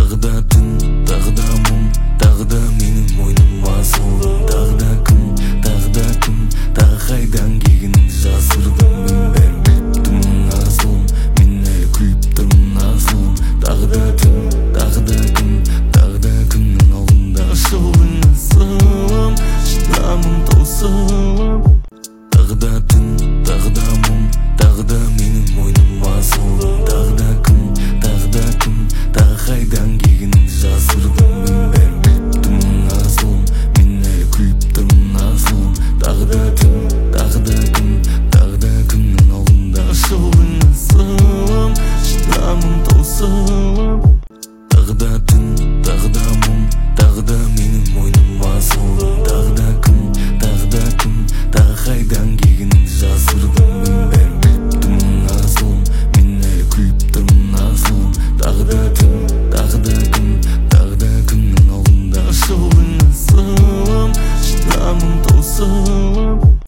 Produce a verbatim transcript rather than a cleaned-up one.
Тағы да түн, тағы да мұң, тағы да менің мойным асылым. Тағы да күн, тағы да күн, тағы қайдан келгеніңді жасырдым. Мен бәрін біліп тұрмын асылым, мен әлі күліп тұрмын асылым. Тағы да түн, тағы да күн, тағы да күннің алдында шылдың асылым, шыдамым таусылып. Тағы да түн, тағы да мұң, тағы да менің мойным асылым. Тағы да күн, тағы да күн, тағы қайдан келгеніңді жасырдым. Мен бәрін біліп тұрмын асылым, мен әлі күліп тұрмын асылым. Тағы да түн, тағы да күн, тағы да күннің алдында шылдың асылым, шыдамым таусылып. Тағы да түн, тағы да мұң, тағы да менің мойным асылым. Тағы да күн, тағы да күн, тағы қайдан келгеніңді жасырдым. Мен бәрін біліп тұрмын асылым, мен әлі күліп тұрмын асылым. Тағы да түн, тағы да күн, тағы да күннің алдында шылдың асылым, шыдамым таусылып.